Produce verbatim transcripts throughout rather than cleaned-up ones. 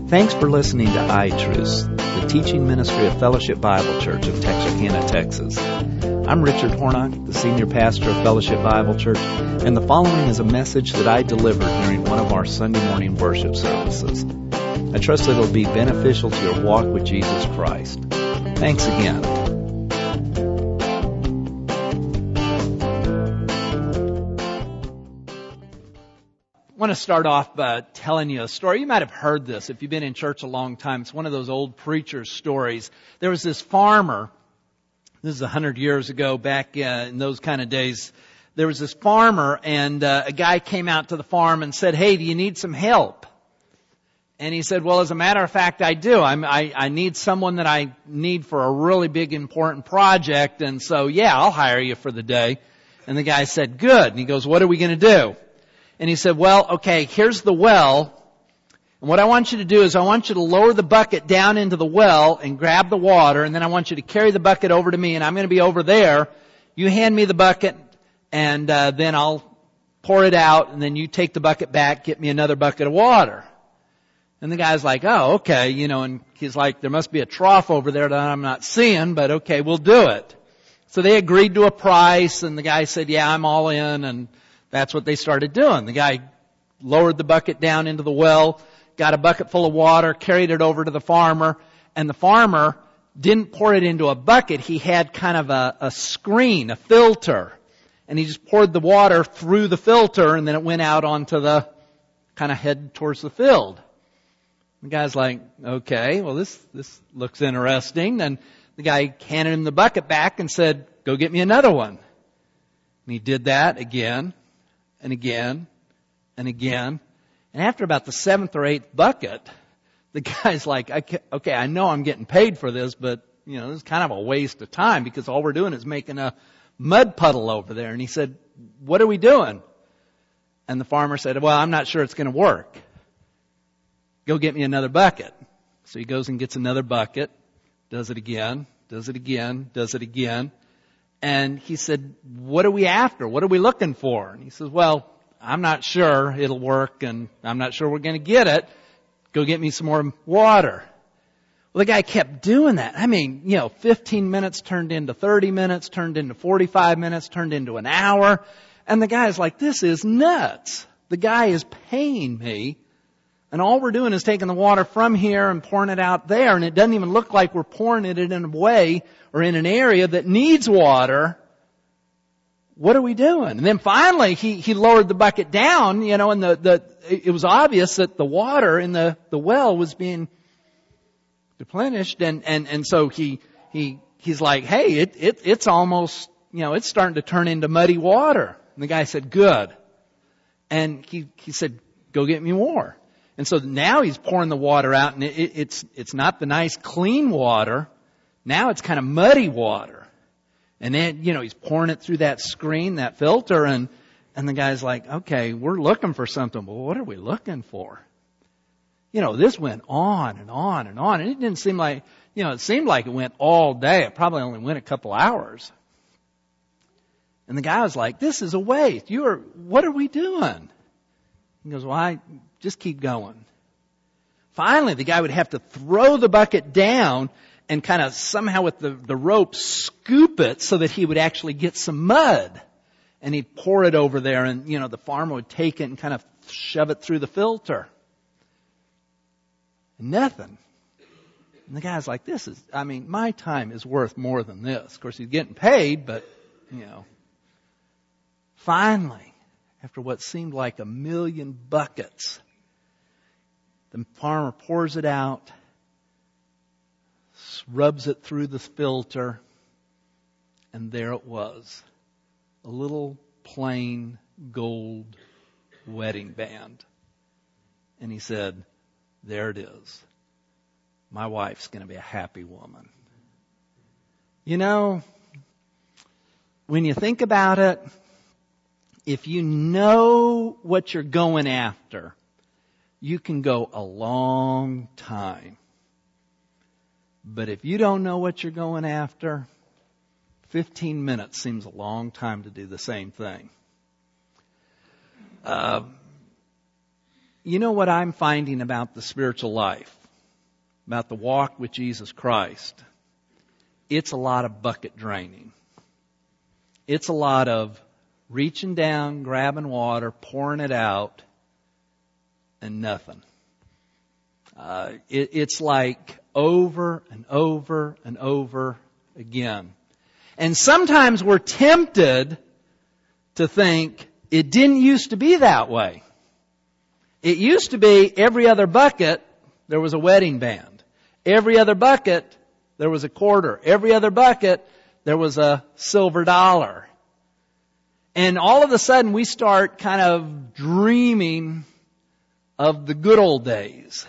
Thanks for listening to iTruths, the teaching ministry of Fellowship Bible Church of Texarkana, Texas. I'm Richard Hornock, the senior pastor of Fellowship Bible Church, and the following is a message that I delivered during one of our Sunday morning worship services. I trust that it'll be beneficial to your walk with Jesus Christ. Thanks again. I want to start off by telling you a story. You might have heard this if you've been in church a long time. It's one of those old preacher's stories. There was this farmer. This is a hundred years ago, back uh, in those kind of days. There was this farmer, and uh, a guy came out to the farm and said, "Hey, do you need some help?" And he said, "Well, as a matter of fact, I do. I'm, I, I need someone that I need for a really big, important project. And so, yeah, I'll hire you for the day." And the guy said, "Good." And he goes, "What are we going to do?" And he said, "Well, okay, here's the well. And what I want you to do is I want you to lower the bucket down into the well and grab the water. And then I want you to carry the bucket over to me, and I'm going to be over there. You hand me the bucket, and uh, then I'll pour it out. And then you take the bucket back, get me another bucket of water." And the guy's like, "Oh, okay." You know, and he's like, "There must be a trough over there that I'm not seeing, but okay, we'll do it." So they agreed to a price, and the guy said, "Yeah, I'm all in." And that's what they started doing. The guy lowered the bucket down into the well, got a bucket full of water, carried it over to the farmer, and the farmer didn't pour it into a bucket. He had kind of a, a screen, a filter, and he just poured the water through the filter, and then it went out onto the, kind of head towards the field. The guy's like, "Okay, well this, this looks interesting." And the guy handed him the bucket back and said, "Go get me another one." And he did that again. And again, and again. And after about the seventh or eighth bucket, the guy's like, "Okay, I know I'm getting paid for this, but, you know, this is kind of a waste of time because all we're doing is making a mud puddle over there." And he said, "What are we doing?" And the farmer said, "Well, I'm not sure it's going to work. Go get me another bucket." So he goes and gets another bucket, does it again, does it again, does it again. And he said, "What are we after? What are we looking for?" And he says, "Well, I'm not sure it'll work, and I'm not sure we're going to get it. Go get me some more water." Well, the guy kept doing that. I mean, you know, fifteen minutes turned into thirty minutes, turned into forty-five minutes, turned into an hour. And the guy's like, "This is nuts. The guy is paying me, and all we're doing is taking the water from here and pouring it out there, and it doesn't even look like we're pouring it in a way or in an area that needs water. What are we doing?" And then finally he, he lowered the bucket down, you know, and the, the, it was obvious that the water in the, the well was being replenished. And, and, and so he, he, he's like, "Hey, it, it, it's almost, you know, it's starting to turn into muddy water." And the guy said, "Good." And he, he said, "Go get me more." And so now he's pouring the water out, and it, it, it's, it's not the nice clean water. Now it's kind of muddy water. And then, you know, he's pouring it through that screen, that filter, and, and the guy's like, "Okay, we're looking for something. Well, what are we looking for?" You know, this went on and on and on, and it didn't seem like, you know, it seemed like it went all day. It probably only went a couple hours. And the guy was like, "This is a waste. You are, what are we doing?" He goes, "Well, I just keep going." Finally, the guy would have to throw the bucket down and kind of somehow with the, the rope scoop it so that he would actually get some mud. And he'd pour it over there, and, you know, the farmer would take it and kind of shove it through the filter. Nothing. And the guy's like, "This is, I mean, my time is worth more than this." Of course, he's getting paid, but, you know. Finally, after what seemed like a million buckets, the farmer pours it out, rubs it through the filter, and there it was. A little plain gold wedding band. And he said, "There it is. My wife's going to be a happy woman." You know, when you think about it, if you know what you're going after, you can go a long time. But if you don't know what you're going after, fifteen minutes seems a long time to do the same thing. Uh, you know what I'm finding about the spiritual life? about the walk with Jesus Christ, it's a lot of bucket draining. It's a lot of reaching down, grabbing water, pouring it out, and nothing. Uh, it, it's like over and over and over again. And sometimes we're tempted to think it didn't used to be that way. It used to be every other bucket there was a wedding band. Every other bucket there was a quarter. Every other bucket there was a silver dollar. And all of a sudden we start kind of dreaming of the good old days.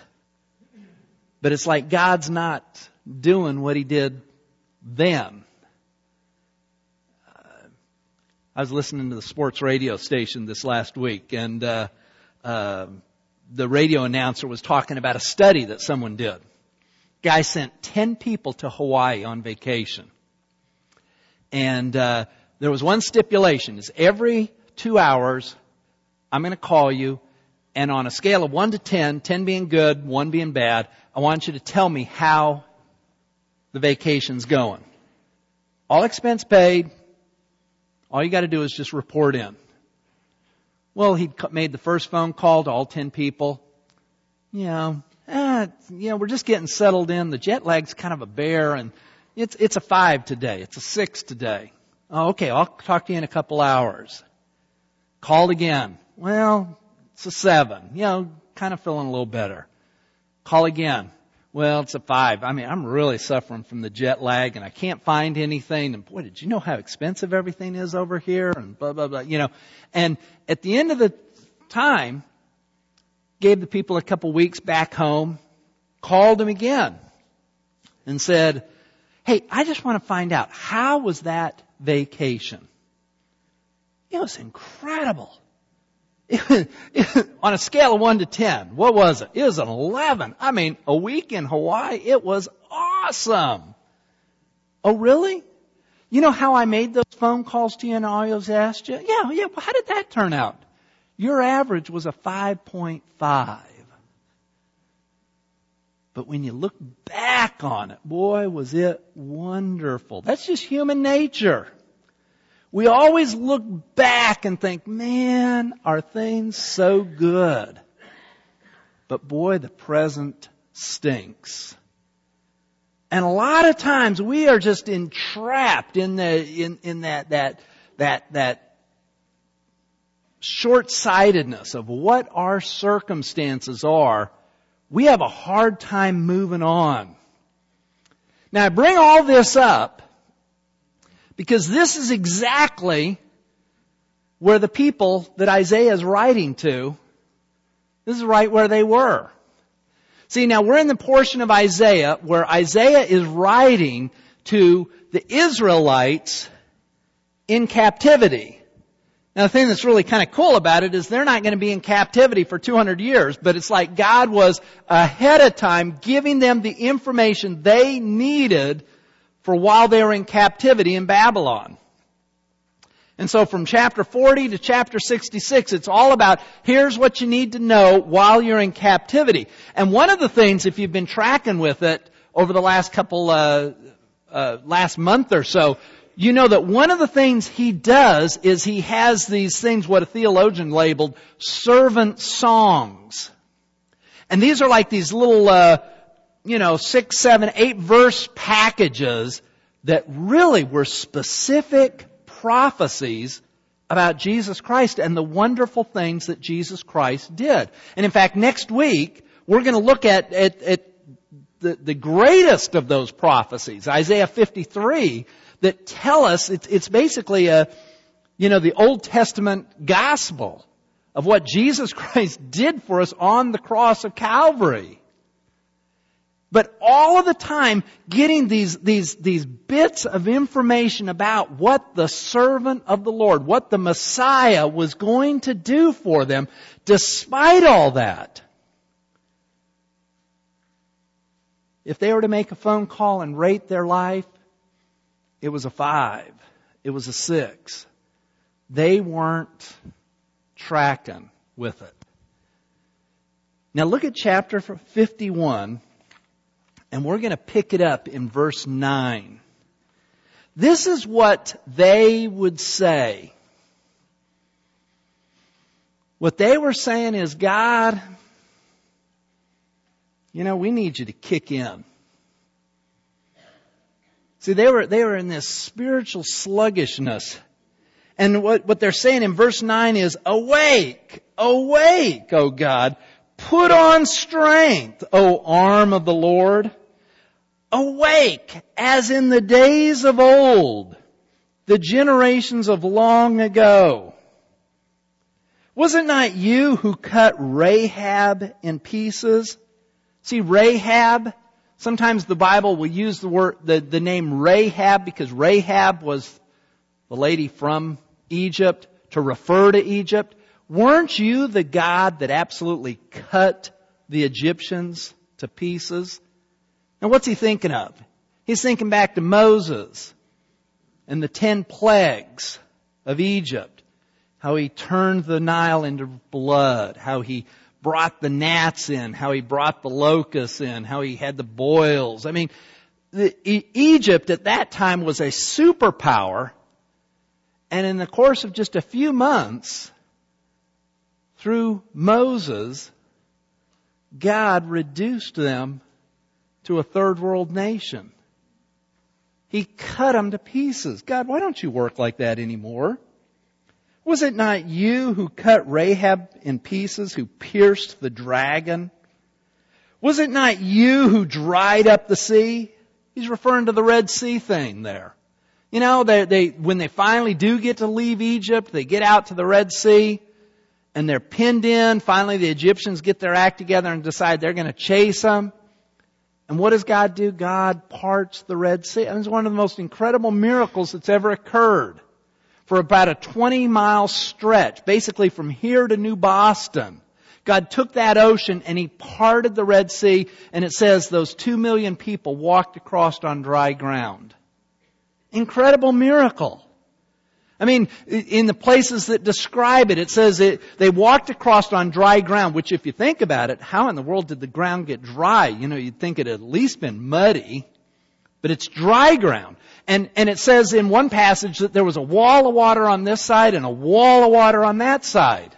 But it's like God's not doing what He did then. Uh, I was listening to the sports radio station this last week, and uh, uh, the radio announcer was talking about a study that someone did. Guy sent ten people to Hawaii on vacation. And uh, there was one stipulation, is every two hours I'm going to call you, and on a scale of one to ten, ten being good, one being bad, I want you to tell me how the vacation's going. All expense paid. All you got to do is just report in. Well, he made the first phone call to all ten people. You know, eh, you know, we're just getting settled in. The jet lag's kind of a bear, and it's it's a five today. It's a six today. Oh, okay, I'll talk to you in a couple hours. Called again. Well, it's a seven. You know, kind of feeling a little better. Call again. Well, it's a five. I mean, I'm really suffering from the jet lag and I can't find anything. And boy, did you know how expensive everything is over here? And blah, blah, blah, you know. And at the end of the time, gave the people a couple weeks back home, called them again and said, hey, I just want to find out, how was that vacation? It was incredible. On a scale of one to ten, what was it? It was an eleven. I mean, a week in Hawaii, it was awesome. Oh, really? You know how I made those phone calls to you and I always asked you? Yeah, yeah, well, how did that turn out? Your average was a five point five. But when you look back on it, boy, was it wonderful. That's just human nature. We always look back and think, man, are things so good? But boy, the present stinks. And a lot of times we are just entrapped in the in, in that that that that short-sightedness of what our circumstances are. We have a hard time moving on. Now I bring all this up because this is exactly where the people that Isaiah is writing to, this is right where they were. See, now we're in the portion of Isaiah where Isaiah is writing to the Israelites in captivity. Now the thing that's really kind of cool about it is they're not going to be in captivity for two hundred years, but it's like God was ahead of time giving them the information they needed for while they were in captivity in Babylon. And so from chapter forty to chapter sixty-six, it's all about here's what you need to know while you're in captivity. And one of the things, if you've been tracking with it over the last couple, uh, uh, last month or so, you know that one of the things he does is he has these things, what a theologian labeled servant songs. And these are like these little, uh, you know, six, seven, eight verse packages that really were specific prophecies about Jesus Christ and the wonderful things that Jesus Christ did. And in fact, next week, we're going to look at, at, at the, the greatest of those prophecies, Isaiah fifty-three, that tell us it's, it's basically a, you know, the Old Testament gospel of what Jesus Christ did for us on the cross of Calvary. But all of the time getting these, these, these bits of information about what the servant of the Lord, what the Messiah was going to do for them, despite all that. If they were to make a phone call and rate their life, it was a five. It was a six. They weren't tracking with it. Now look at chapter fifty-one. And we're going to pick it up in verse nine. This is what they would say. What they were saying is, God, you know, we need you to kick in. See, they were, they were in this spiritual sluggishness. And what, what they're saying in verse nine is, awake, awake, O God. Put on strength, O arm of the Lord. Awake, as in the days of old, the generations of long ago. Was it not you who cut Rahab in pieces? See, Rahab, sometimes the Bible will use the word, the, the name Rahab because Rahab was the lady from Egypt to refer to Egypt. Weren't you the God that absolutely cut the Egyptians to pieces? Now what's he thinking of? He's thinking back to Moses and the ten plagues of Egypt. How he turned the Nile into blood. How he brought the gnats in. How he brought the locusts in. How he had the boils. I mean, the, e- Egypt at that time was a superpower. And in the course of just a few months, through Moses, God reduced them to a third world nation. He cut them to pieces. God, why don't you work like that anymore? Was it not you who cut Rahab in pieces, who pierced the dragon? Was it not you who dried up the sea? He's referring to the Red Sea thing there. You know, they, they, when they finally do get to leave Egypt, they get out to the Red Sea and they're pinned in. Finally, the Egyptians get their act together and decide they're going to chase them. And what does God do? God parts the Red Sea. And it's one of the most incredible miracles that's ever occurred. For about a twenty mile stretch, basically from here to New Boston, God took that ocean and He parted the Red Sea, and it says those two million people walked across on dry ground. Incredible miracle. I mean, in the places that describe it, it says it, they walked across on dry ground, which if you think about it, how in the world did the ground get dry? You know, you'd think it had at least been muddy, but it's dry ground. And, and it says in one passage that there was a wall of water on this side and a wall of water on that side.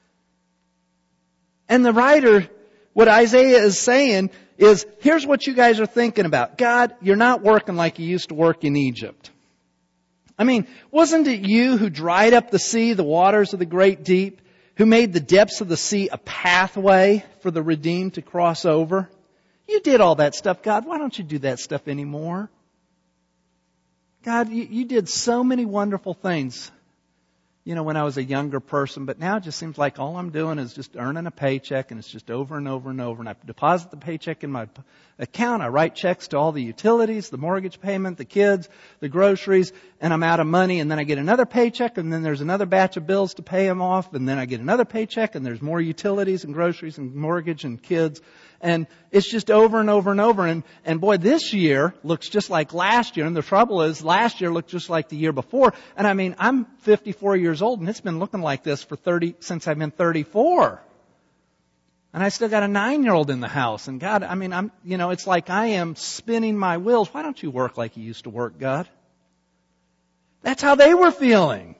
And the writer, what Isaiah is saying is, here's what you guys are thinking about. God, you're not working like you used to work in Egypt. I mean, wasn't it you who dried up the sea, the waters of the great deep, who made the depths of the sea a pathway for the redeemed to cross over? You did all that stuff, God. Why don't you do that stuff anymore? God, you, you did so many wonderful things, you know, when I was a younger person, but now it just seems like all I'm doing is just earning a paycheck, and it's just over and over and over. And I deposit the paycheck in my account. I write checks to all the utilities, the mortgage payment, the kids, the groceries, and I'm out of money. And then I get another paycheck, and then there's another batch of bills to pay them off. And then I get another paycheck, and there's more utilities and groceries and mortgage and kids. And it's just over and over and over. And, and boy, this year looks just like last year. And the trouble is, last year looked just like the year before. And I mean, I'm fifty-four years old, and it's been looking like this for thirty, since I've been thirty-four. And I still got a nine-year-old in the house. And God, I mean, I'm, you know, it's like I am spinning my wheels. Why don't you work like you used to work, God? That's how they were feeling.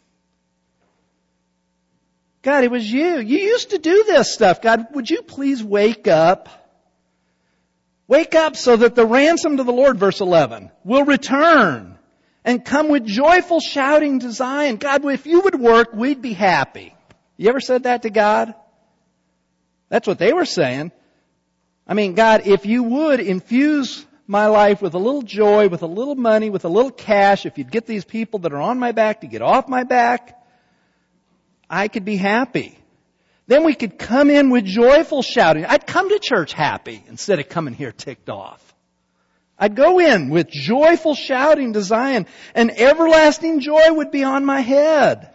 God, it was you. You used to do this stuff. God, would you please wake up? Wake up so that the ransom to the Lord, verse eleven, will return and come with joyful shouting to Zion. God, if you would work, we'd be happy. You ever said that to God? That's what they were saying. I mean, God, if you would infuse my life with a little joy, with a little money, with a little cash, if you'd get these people that are on my back to get off my back, I could be happy. Then we could come in with joyful shouting. I'd come to church happy instead of coming here ticked off. I'd go in with joyful shouting to Zion, and everlasting joy would be on my head.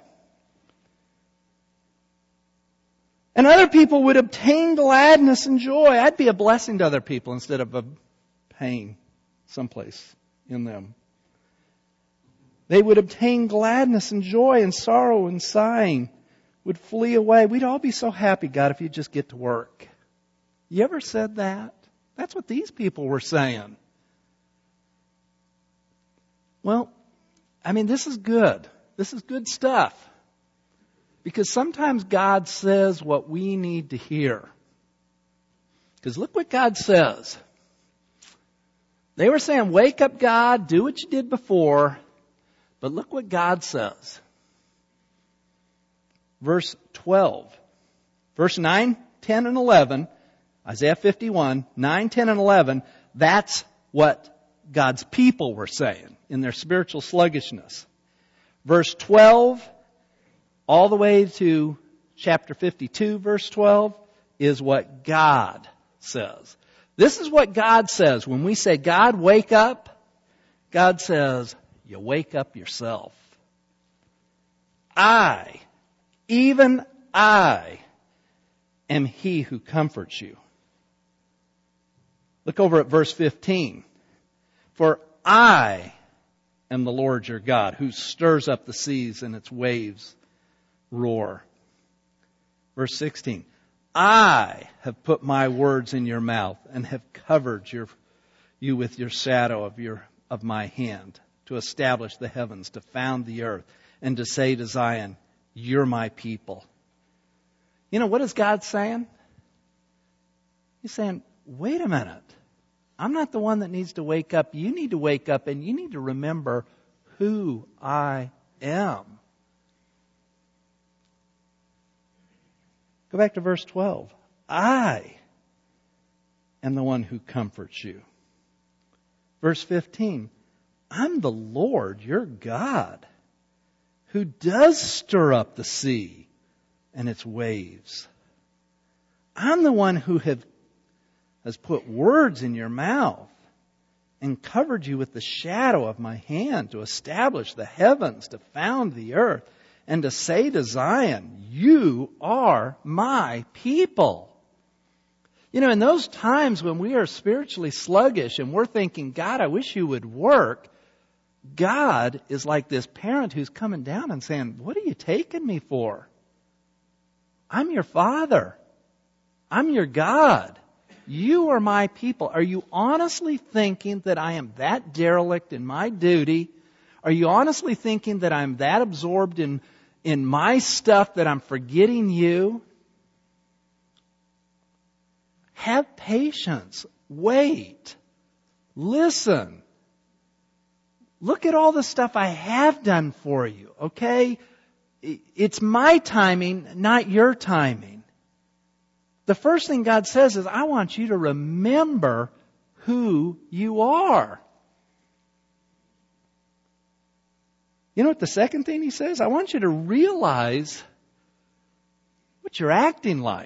And other people would obtain gladness and joy. I'd be a blessing to other people instead of a pain someplace in them. They would obtain gladness and joy, and sorrow and sighing would flee away. We'd all be so happy, God, if you'd just get to work. You ever said that? That's what these people were saying. Well, I mean, this is good. This is good stuff. Because sometimes God says what we need to hear. Because look what God says. They were saying, wake up, God, do what you did before. But look what God says. Verse twelve. Verse nine, ten, and eleven. Isaiah fifty-one, nine, ten, and eleven. That's what God's people were saying in their spiritual sluggishness. Verse twelve, all the way to chapter fifty-two, verse twelve, is what God says. This is what God says. When we say, God, wake up, God says, you wake up yourself. I, even I, am He who comforts you. Look over at verse fifteen. For I am the Lord your God, who stirs up the seas and its waves roar. Verse sixteen. I have put my words in your mouth and have covered your, you with your shadow of your of my hand, to establish the heavens, to found the earth, and to say to Zion, you're my people. You know, what is God saying? He's saying, wait a minute. I'm not the one that needs to wake up. You need to wake up and you need to remember who I am. Go back to verse twelve. I am the one who comforts you. Verse fifteen. I'm the Lord, your God, who does stir up the sea and its waves. I'm the one who have, has put words in your mouth and covered you with the shadow of my hand, to establish the heavens, to found the earth, and to say to Zion, you are my people. You know, in those times when we are spiritually sluggish and we're thinking, God, I wish you would work, God is like this parent who's coming down and saying, what are you taking me for? I'm your Father. I'm your God. You are my people. Are you honestly thinking that I am that derelict in my duty? Are you honestly thinking that I'm that absorbed in, in my stuff that I'm forgetting you? Have patience. Wait. Listen. Look at all the stuff I have done for you, okay? It's my timing, not your timing. The first thing God says is, I want you to remember who you are. You know what the second thing He says? I want you to realize what you're acting like.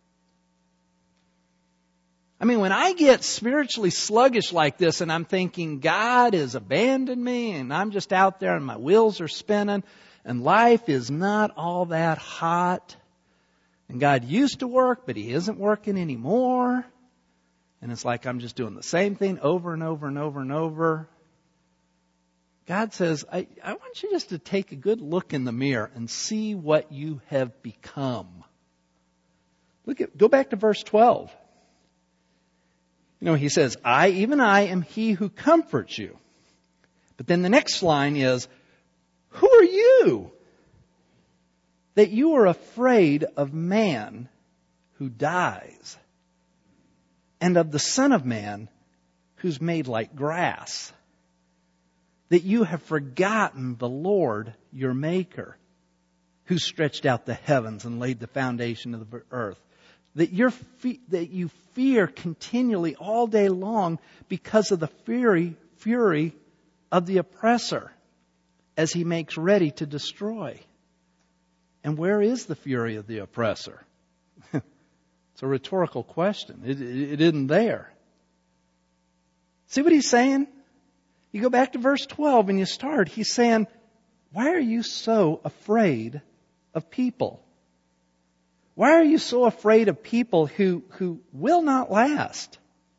I mean, when I get spiritually sluggish like this and I'm thinking God has abandoned me and I'm just out there and my wheels are spinning and life is not all that hot and God used to work but He isn't working anymore and it's like I'm just doing the same thing over and over and over and over. God says, I, I want you just to take a good look in the mirror and see what you have become. Look at, go back to verse twelve. You know, He says, I, even I, am He who comforts you. But then the next line is, who are you that you are afraid of man who dies, and of the Son of Man who's made like grass, that you have forgotten the Lord your Maker, who stretched out the heavens and laid the foundation of the earth? That, you're fe- that you fear continually all day long because of the fury, fury of the oppressor as he makes ready to destroy. And where is the fury of the oppressor? It's a rhetorical question. It, it, it isn't there. See what He's saying? You go back to verse twelve and you start. He's saying, why are you so afraid of people? Why are you so afraid of people who, who will not last?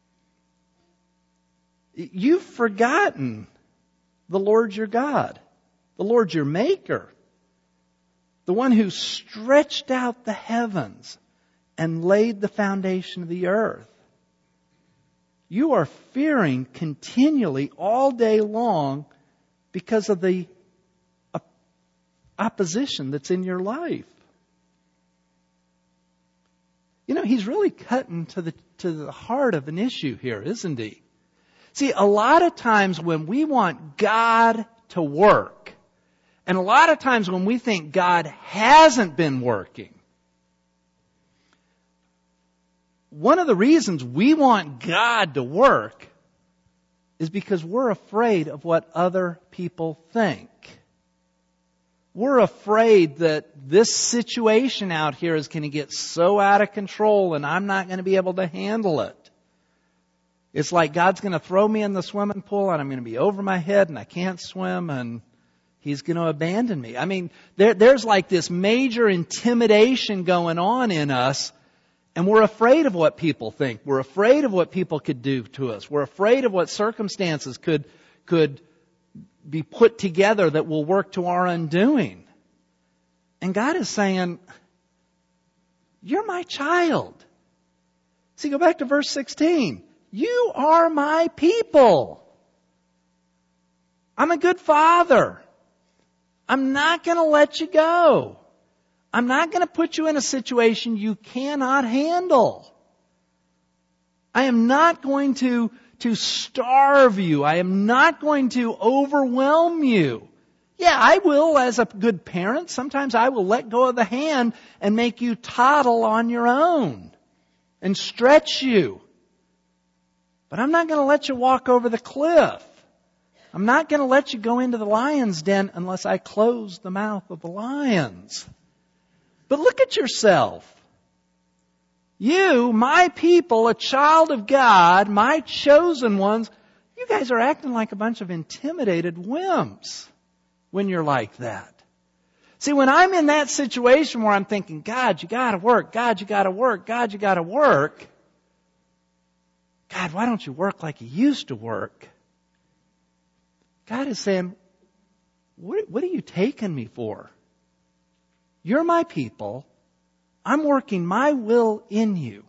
You've forgotten the Lord your God, the Lord your Maker, the one who stretched out the heavens and laid the foundation of the earth. you are fearing continually all day long because of the opposition that's in your life. You know, he's really cutting to the to the heart of an issue here, isn't he? See, a lot of times when we want God to work, and a lot of times when we think God hasn't been working, one of the reasons we want God to work is because we're afraid of what other people think. We're afraid that this situation out here is going to get so out of control and I'm not going to be able to handle it. It's like God's going to throw me in the swimming pool and I'm going to be over my head and I can't swim and He's going to abandon me. I mean, there, there's like this major intimidation going on in us, and we're afraid of what people think. We're afraid of what people could do to us. We're afraid of what circumstances could could be put together that will work to our undoing. And God is saying, you're my child. See, go back to verse sixteen. You are my people. I'm a good father. I'm not going to let you go. I'm not going to put you in a situation you cannot handle. I am not going to, to starve you. I am not going to overwhelm you. Yeah, I will as a good parent. Sometimes I will let go of the hand and make you toddle on your own and stretch you. But I'm not going to let you walk over the cliff. I'm not going to let you go into the lion's den unless I close the mouth of the lions. But look at yourself. You, my people, a child of God, my chosen ones, you guys are acting like a bunch of intimidated wimps when you're like that. See, when I'm in that situation where I'm thinking, God, you gotta work, God, you gotta work, God, you gotta work. God, why don't you work like you used to work? God is saying, what, what are you taking me for? You're my people. I'm working my will in you.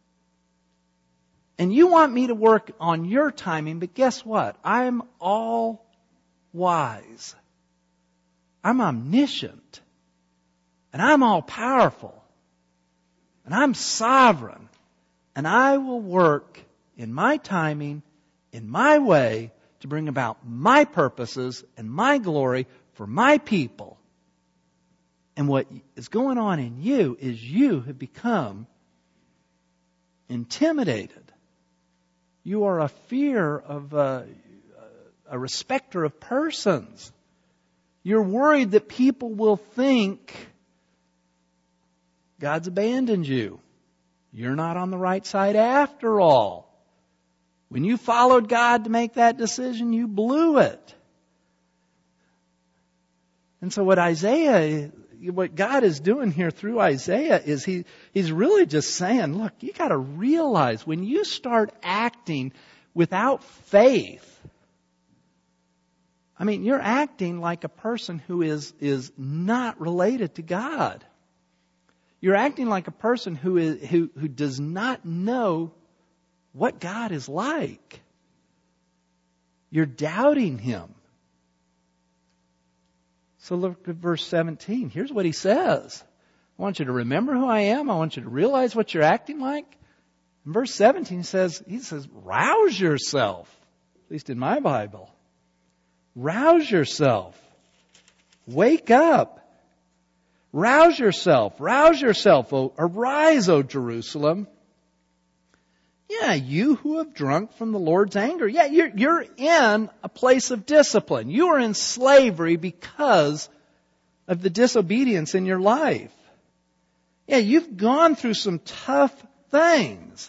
And you want me to work on your timing, but guess what? I'm all wise. I'm omniscient. And I'm all powerful. And I'm sovereign. And I will work in my timing, in my way, to bring about my purposes and my glory for my people. And what is going on in you is you have become intimidated. You are a fear of a, a respecter of persons. You're worried that people will think God's abandoned you. You're not on the right side after all. When you followed God to make that decision, you blew it. And so what Isaiah, what God is doing here through Isaiah is he, he's really just saying, look, you got to realize when you start acting without faith, I mean, you're acting like a person who is, is not related to God. You're acting like a person who is, who, who does not know what God is like. You're doubting Him. So look at verse seventeen. Here's what he says. I want you to remember who I am. I want you to realize what you're acting like. In verse seventeen says, he says, rouse yourself. At least in my Bible. Rouse yourself. Wake up. Rouse yourself. Rouse yourself. O, arise, O Jerusalem. Yeah, you who have drunk from the Lord's anger. Yeah, you're, you're in a place of discipline. You are in slavery because of the disobedience in your life. Yeah, you've gone through some tough things.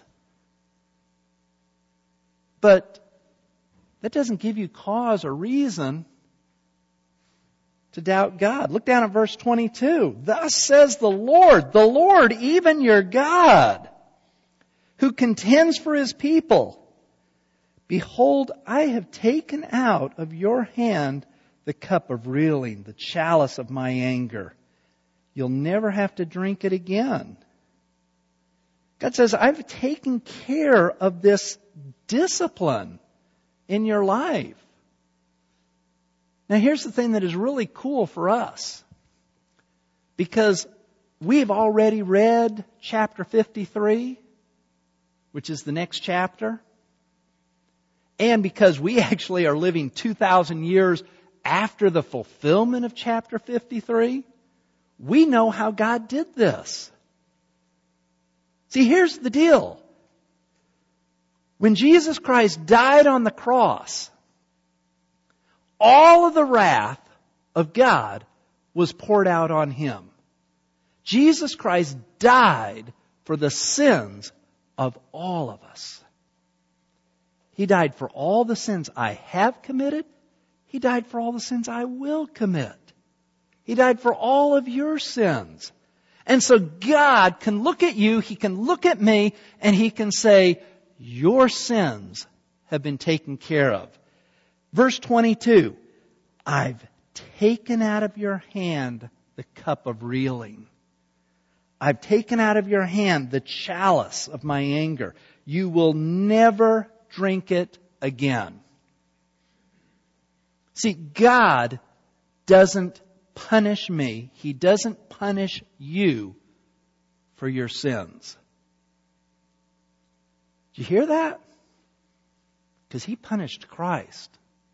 But that doesn't give you cause or reason to doubt God. Look down at verse twenty-two. Thus says the Lord, the Lord, even your God, who contends for His people. Behold, I have taken out of your hand the cup of reeling, the chalice of my anger. You'll never have to drink it again. God says, I've taken care of this discipline in your life. Now here's the thing that is really cool for us. Because we've already read chapter fifty-three, which is the next chapter. And because we actually are living two thousand years after the fulfillment of chapter fifty-three, we know how God did this. See, here's the deal. When Jesus Christ died on the cross, all of the wrath of God was poured out on Him. Jesus Christ died for the sins of all of us. He died for all the sins I have committed. He died for all the sins I will commit. He died for all of your sins. And so God can look at you, He can look at me, and He can say, your sins have been taken care of. Verse twenty-two, I've taken out of your hand the cup of reeling. I've taken out of your hand the chalice of my anger. You will never drink it again. See, God doesn't punish me. He doesn't punish you for your sins. Did you hear that? Because He punished Christ.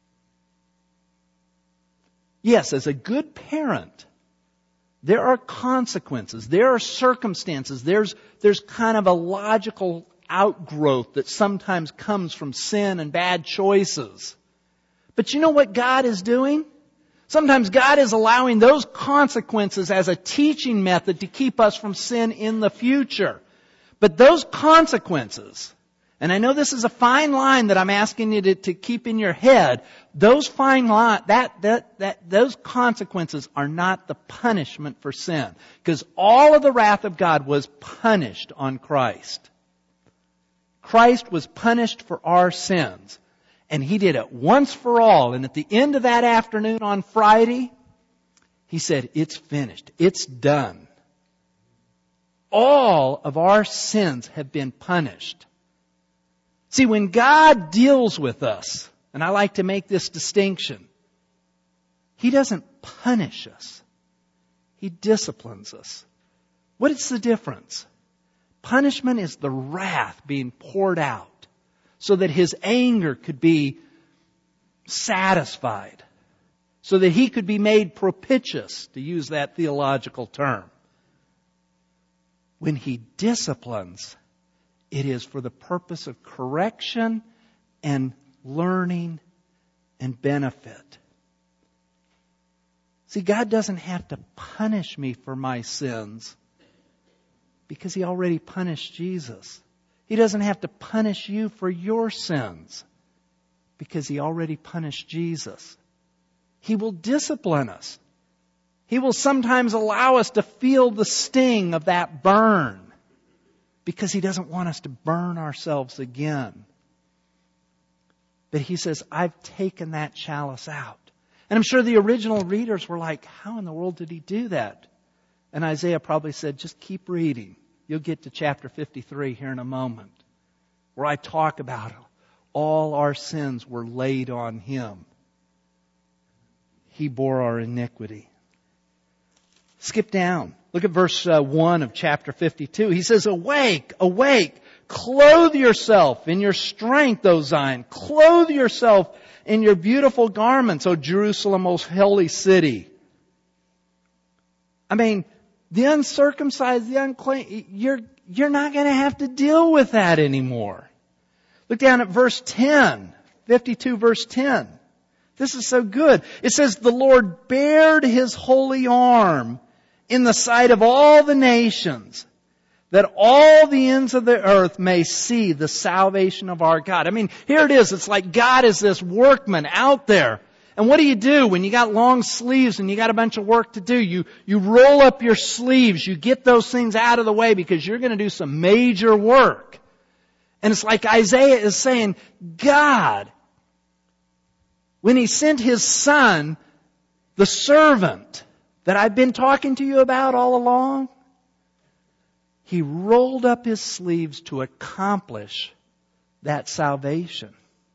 Yes, as a good parent, there are consequences. There are circumstances. There's, there's kind of a logical outgrowth that sometimes comes from sin and bad choices. But you know what God is doing? Sometimes God is allowing those consequences as a teaching method to keep us from sin in the future. But those consequences, and I know this is a fine line that I'm asking you to, to keep in your head, those fine line, that, that, that, those consequences are not the punishment for sin. Because all of the wrath of God was punished on Christ. Christ was punished for our sins. And He did it once for all. And at the end of that afternoon on Friday, He said, it's finished. It's done. All of our sins have been punished. See, when God deals with us, and I like to make this distinction, He doesn't punish us. He disciplines us. What is the difference? Punishment is the wrath being poured out so that His anger could be satisfied, so that He could be made propitious, to use that theological term. When He disciplines, it is for the purpose of correction and learning and benefit. See, God doesn't have to punish me for my sins because He already punished Jesus. He doesn't have to punish you for your sins because He already punished Jesus. He will discipline us. He will sometimes allow us to feel the sting of that burn because He doesn't want us to burn ourselves again. But He says, I've taken that chalice out. And I'm sure the original readers were like, how in the world did He do that? And Isaiah probably said, just keep reading. You'll get to chapter fifty-three here in a moment, where I talk about all our sins were laid on Him. He bore our iniquity. Skip down. Look at verse uh, one of chapter fifty-two. He says, awake, awake, clothe yourself in your strength, O Zion. Clothe yourself in your beautiful garments, O Jerusalem, most holy city. I mean, the uncircumcised, the unclean, you're, you're not going to have to deal with that anymore. Look down at verse ten, fifty-two verse ten. This is so good. It says, the Lord bared His holy arm in the sight of all the nations, that all the ends of the earth may see the salvation of our God. I mean, here it is. It's like God is this workman out there. And what do you do when you got long sleeves and you got a bunch of work to do? You, you roll up your sleeves. You get those things out of the way because you're going to do some major work. And it's like Isaiah is saying, God, when He sent His Son, the servant that I've been talking to you about all along, He rolled up His sleeves to accomplish that salvation.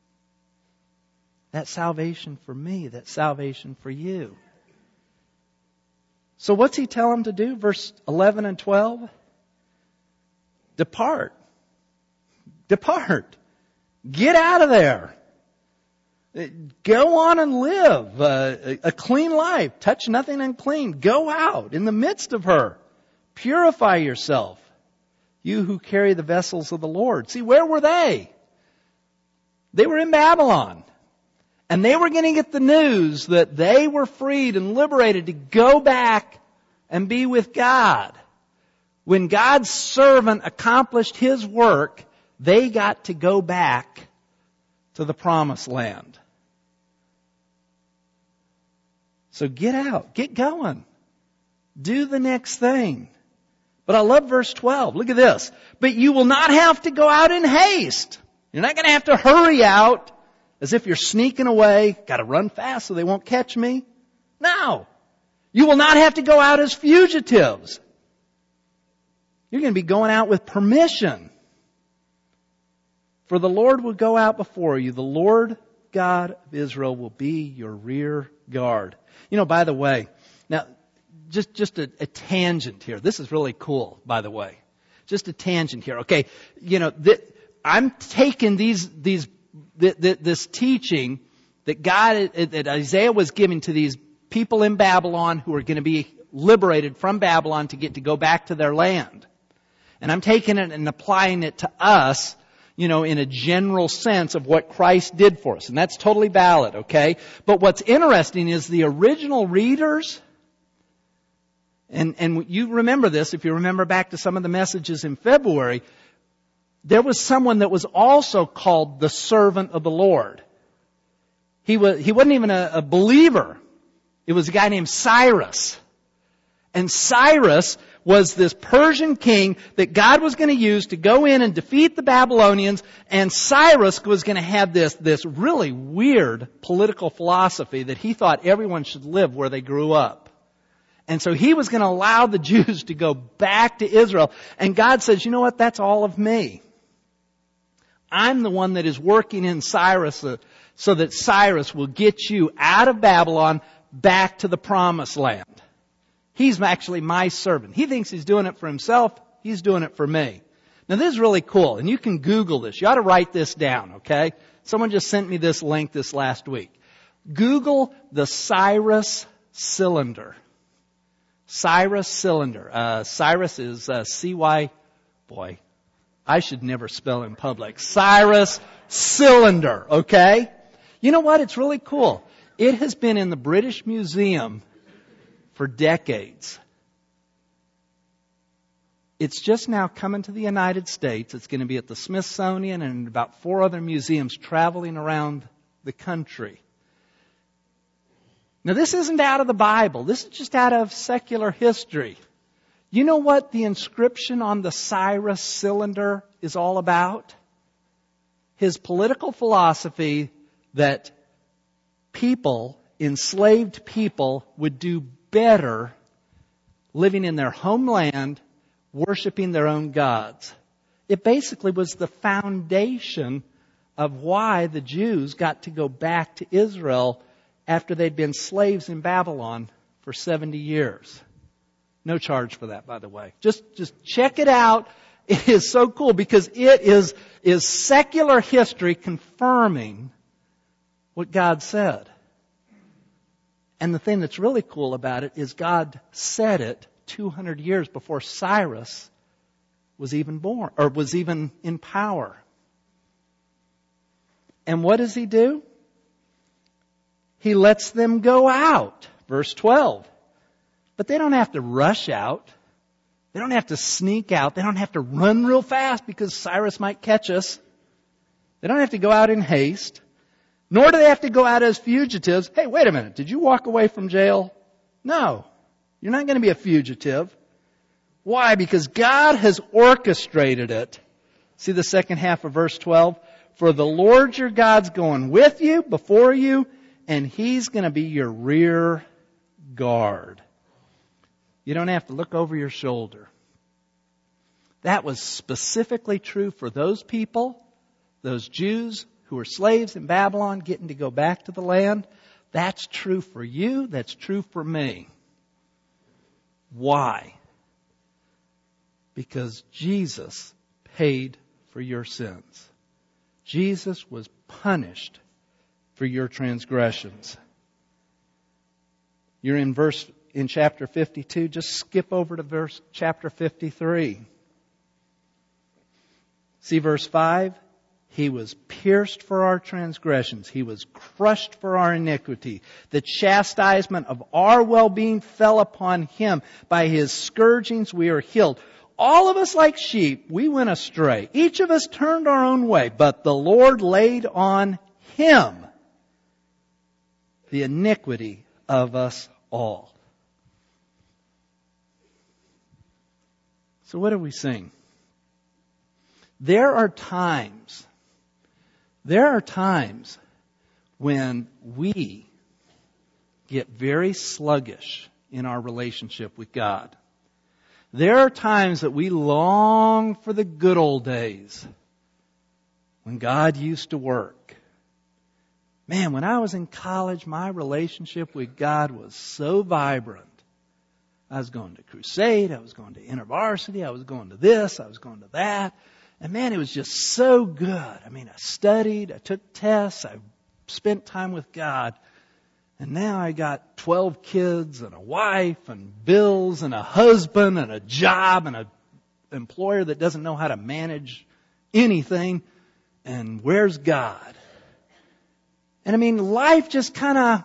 That salvation for me, that salvation for you. So what's He tell him to do? Verse eleven and twelve. Depart. Depart. Get out of there. Go on and live a, a clean life. Touch nothing unclean. Go out in the midst of her. Purify yourself. You who carry the vessels of the Lord. See, where were they? They were in Babylon. And they were going to get the news that they were freed and liberated to go back and be with God. When God's servant accomplished His work, they got to go back to the promised land. So get out. Get going. Do the next thing. But I love verse twelve. Look at this. But you will not have to go out in haste. You're not going to have to hurry out as if you're sneaking away. Got to run fast so they won't catch me. No. You will not have to go out as fugitives. You're going to be going out with permission. For the Lord will go out before you. The Lord God of Israel will be your rear guard. You know, by the way, now, just, just a, a tangent here. This is really cool, by the way. Just a tangent here. Okay, you know, th- I'm taking these, these, th- th- this teaching that God, that Isaiah was giving to these people in Babylon who are going to be liberated from Babylon to get to go back to their land. And I'm taking it and applying it to us, you know, in a general sense of what Christ did for us. And that's totally valid, okay? But what's interesting is the original readers, and, and you remember this, if you remember back to some of the messages in February, there was someone that was also called the servant of the Lord. He was, he wasn't even a, a believer. It was a guy named Cyrus. And Cyrus was this Persian king that God was going to use to go in and defeat the Babylonians. And Cyrus was going to have this, this really weird political philosophy that he thought everyone should live where they grew up. And so he was going to allow the Jews to go back to Israel. And God says, you know what? That's all of me. I'm the one that is working in Cyrus uh, so that Cyrus will get you out of Babylon back to the promised land. He's actually my servant. He thinks he's doing it for himself. He's doing it for me. Now this is really cool, and you can Google this. You ought to write this down, okay? Someone just sent me this link this last week. Google the Cyrus cylinder. Cyrus cylinder. Uh, Cyrus is uh, C Y, boy, I should never spell in public. Cyrus cylinder, okay? You know what? It's really cool. It has been in the British Museum for decades. It's just now coming to the United States. It's going to be at the Smithsonian and about four other museums traveling around the country. Now this isn't out of the Bible. This is just out of secular history. You know what the inscription on the Cyrus cylinder is all about? His political philosophy that people, enslaved people, would do better living in their homeland, worshiping their own gods. It basically was the foundation of why the Jews got to go back to Israel after they'd been slaves in Babylon for seventy years. No charge for that, by the way. Just, just check it out. It is so cool because it is, is secular history confirming what God said. And the thing that's really cool about it is God said it two hundred years before Cyrus was even born, or was even in power. And what does He do? He lets them go out. Verse twelve. But they don't have to rush out. They don't have to sneak out. They don't have to run real fast because Cyrus might catch us. They don't have to go out in haste. Nor do they have to go out as fugitives. Hey, wait a minute. Did you walk away from jail? No. You're not going to be a fugitive. Why? Because God has orchestrated it. See the second half of verse twelve? For the Lord your God's going with you, before you, and He's going to be your rear guard. You don't have to look over your shoulder. That was specifically true for those people, those Jews who were slaves in Babylon getting to go back to the land. That's true for you. That's true for me. Why? Because Jesus paid for your sins. Jesus was punished for your transgressions. You're in verse in chapter fifty-two. Just skip over to verse chapter fifty-three. See verse five? He was pierced for our transgressions. He was crushed for our iniquity. The chastisement of our well-being fell upon Him. By His scourgings we are healed. All of us like sheep, we went astray. Each of us turned our own way. But the Lord laid on Him the iniquity of us all. So what do we sing? There are times, there are times when we get very sluggish in our relationship with God. There are times that we long for the good old days when God used to work. Man, when I was in college, my relationship with God was so vibrant. I was going to crusade, I was going to InterVarsity, I was going to this, I was going to that. And man, it was just so good. I mean, I studied, I took tests, I spent time with God. And now I got twelve kids and a wife and bills and a husband and a job and an employer that doesn't know how to manage anything. And where's God? And I mean, life just kind of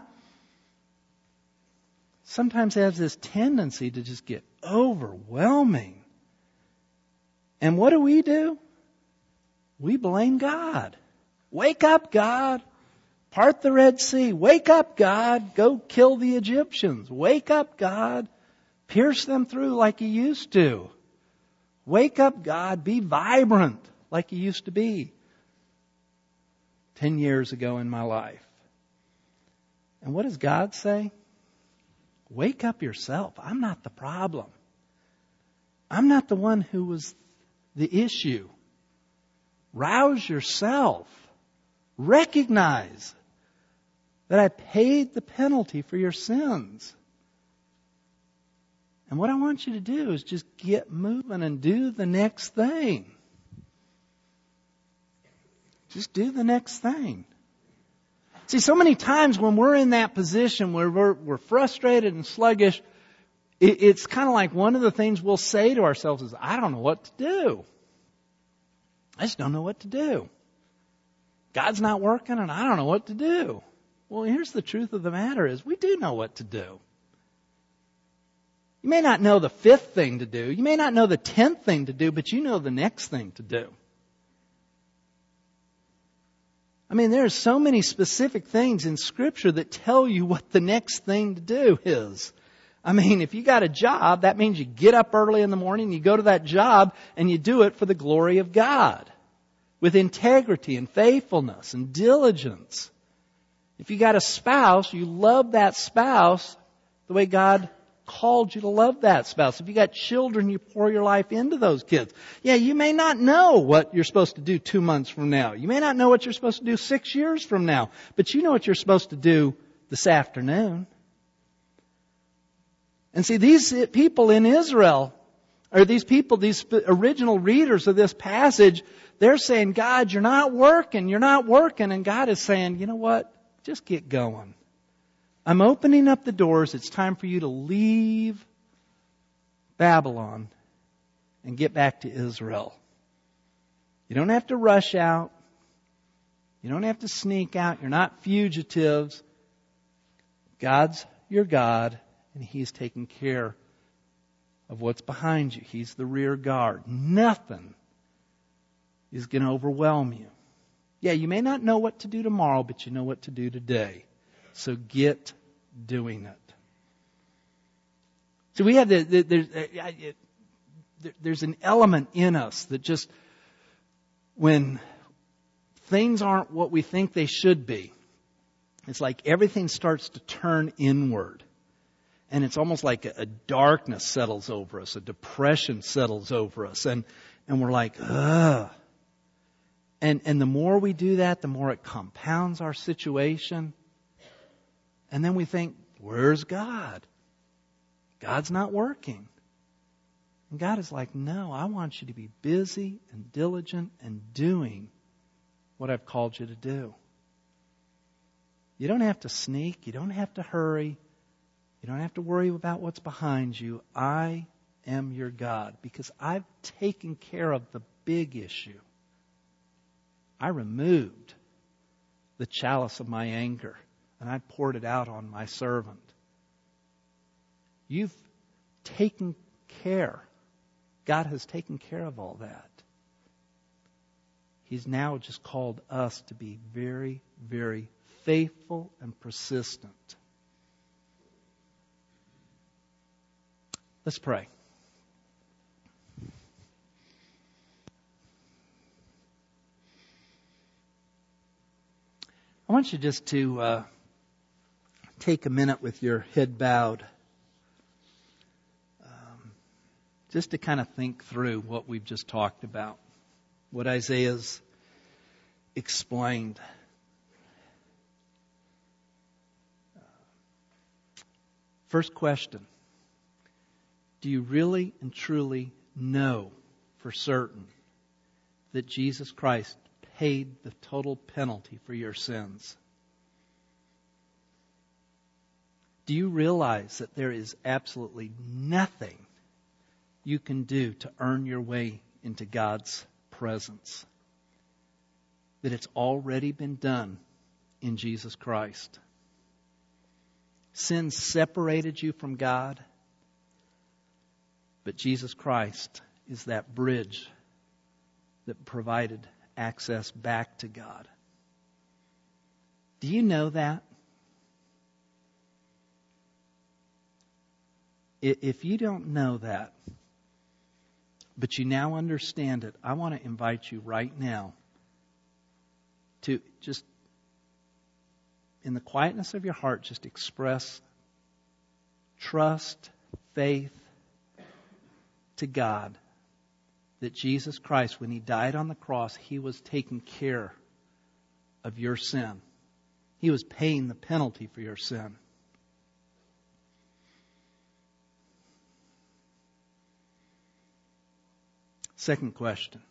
sometimes has this tendency to just get overwhelming. And what do we do? We blame God. Wake up, God. Part the Red Sea. Wake up, God. Go kill the Egyptians. Wake up, God. Pierce them through like you used to. Wake up, God. Be vibrant like you used to be ten years ago in my life. And what does God say? Wake up yourself. I'm not the problem. I'm not the one who was the issue. Rouse yourself. Recognize that I paid the penalty for your sins. And what I want you to do is just get moving and do the next thing. Just do the next thing. See, so many times when we're in that position where we're, we're frustrated and sluggish, it, it's kind of like one of the things we'll say to ourselves is, I don't know what to do. I just don't know what to do. God's not working and I don't know what to do. Well, here's the truth of the matter is we do know what to do. You may not know the fifth thing to do. You may not know the tenth thing to do, but you know the next thing to do. I mean, there are so many specific things in Scripture that tell you what the next thing to do is. I mean, if you got a job, that means you get up early in the morning, you go to that job, and you do it for the glory of God. With integrity and faithfulness and diligence. If you got a spouse, you love that spouse the way God called you to love that spouse. If you got children, you pour your life into those kids. Yeah, you may not know what you're supposed to do two months from now. You may not know what you're supposed to do six years from now. But you know what you're supposed to do this afternoon. And see, these people in Israel, or these people, these original readers of this passage, they're saying, God, you're not working, you're not working. And God is saying, you know what? Just get going. I'm opening up the doors. It's time for you to leave Babylon and get back to Israel. You don't have to rush out. You don't have to sneak out. You're not fugitives. God's your God, and He's taking care of what's behind you. He's the rear guard. Nothing is going to overwhelm you. Yeah, you may not know what to do tomorrow, but you know what to do today. So get doing it. So we have the, the there's, there's an element in us that just, when things aren't what we think they should be, it's like everything starts to turn inward. and it's almost like a, a darkness settles over us, a depression settles over us, and, and we're like, ugh. And, and the more we do that, the more it compounds our situation. And then we think, where's God? God's not working. And God is like, no, I want you to be busy and diligent and doing what I've called you to do. You don't have to sneak. You don't have to hurry. You don't have to worry about what's behind you. I am your God because I've taken care of the big issue. I removed the chalice of my anger and I poured it out on my servant. You've taken care. God has taken care of all that. He's now just called us to be very, very faithful and persistent. Let's pray. I want you just to uh, take a minute with your head bowed, um, just to kind of think through what we've just talked about, what Isaiah's explained. First question, do you really and truly know for certain that Jesus Christ paid the total penalty for your sins? Do you realize that there is absolutely nothing you can do to earn your way into God's presence? That it's already been done in Jesus Christ. Sin separated you from God, but Jesus Christ is that bridge that provided access back to God. Do you know that? If you don't know that, but you now understand it, I want to invite you right now to just, in the quietness of your heart, just express trust, faith to God that Jesus Christ, when He died on the cross, He was taking care of your sin. He was paying the penalty for your sin. Second question.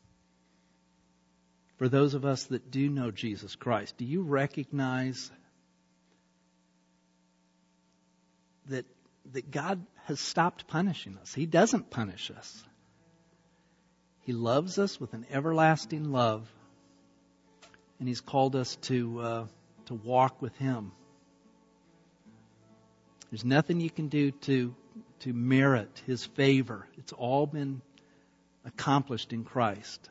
For those of us that do know Jesus Christ, do you recognize that, that God has stopped punishing us? He doesn't punish us. He loves us with an everlasting love, and He's called us to uh, to walk with Him. There's nothing you can do to to merit His favor. It's all been accomplished in Christ.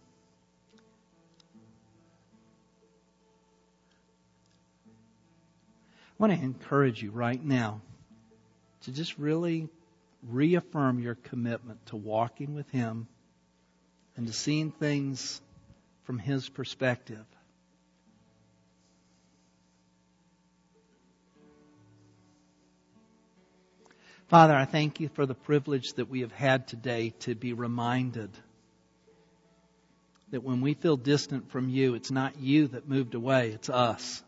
I want to encourage you right now to just really reaffirm your commitment to walking with Him and to seeing things from His perspective. Father, I thank You for the privilege that we have had today to be reminded that when we feel distant from You, it's not You that moved away, it's us.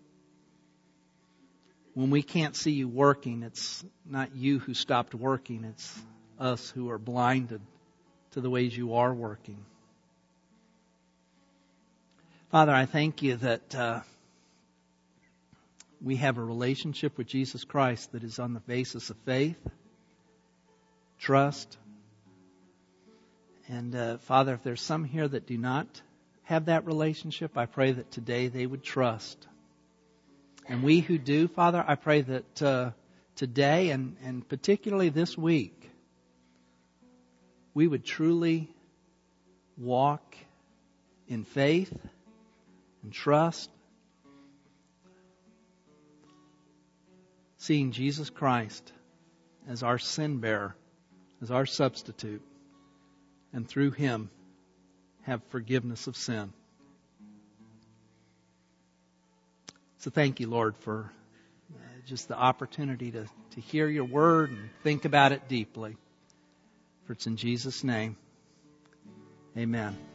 When we can't see You working, it's not You who stopped working, it's us who are blinded to the ways You are working. Father, I thank You that uh, we have a relationship with Jesus Christ that is on the basis of faith, trust. And uh, Father, if there's some here that do not have that relationship, I pray that today they would trust. And we who do, Father, I pray that uh, today and, and particularly this week, we would truly walk in faith and trust, seeing Jesus Christ as our sin bearer, as our substitute, and through Him have forgiveness of sin. So thank You, Lord, for just the opportunity to, to hear your word and think about it deeply. For it's in Jesus' name. Amen.